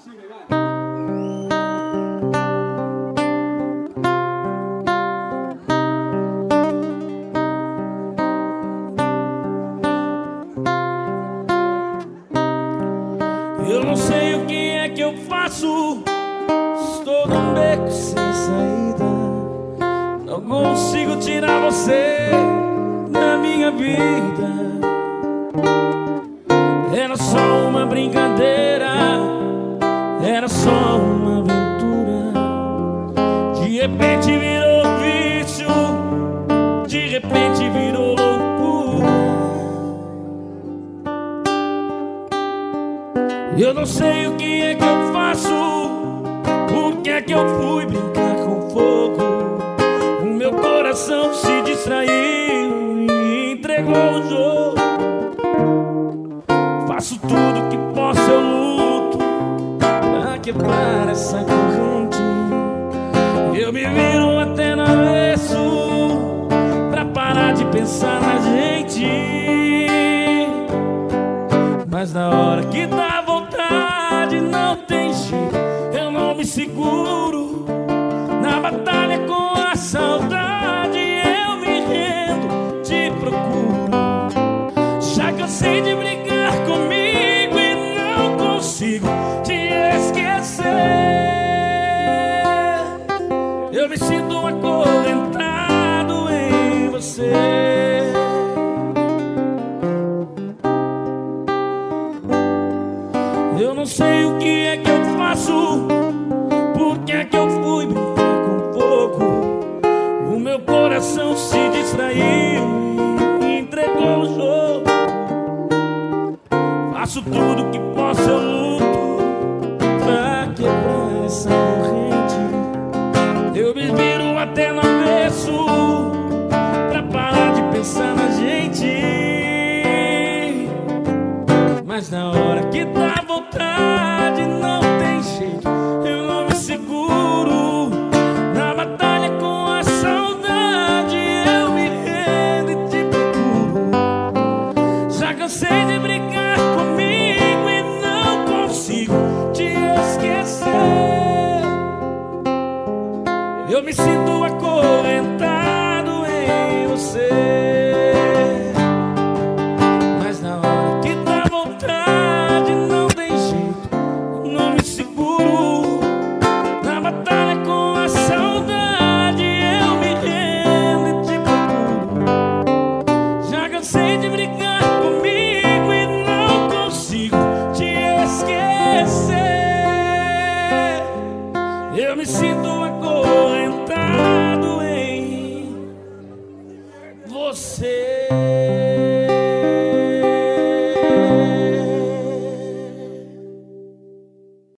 Eu não sei o que é que eu faço, estou num beco sem saída. Não consigo tirar você da minha vida. Era só uma brincadeira, era só uma aventura. De repente virou vício, de repente virou loucura. Eu não sei o que é que eu faço, por que é que eu fui brincar com fogo. O meu coração se distraiu e entregou o jogo. Faço tudo que posso, eu luto pra quebrar essa corrente. Eu me viro até no avesso pra parar de pensar na gente. Mas na hora que dá vontade não tem jeito, eu não me seguro. Na batalha com a saudade eu me rendo, te procuro. Já cansei de brigar comigo e não consigo te esquecer. Eu me sinto acorrentado em você. Eu não sei o que é que eu faço, por que é que eu fui brincar com fogo. O meu coração se distraiu e entregou o jogo. Faço tudo que posso, eu luto pra quebrar essa corrente. Eu me viro até no avesso pra parar de pensar na gente. Mas na hora que dá vontade não tem jeito, eu não me seguro. Na batalha com a saudade eu me rendo e te procuro. Já cansei de brigar comigo e não consigo te esquecer. Eu me sinto acorrentado em você. Cansei de brigar comigo e não consigo te esquecer. Eu me sinto acorrentado em você.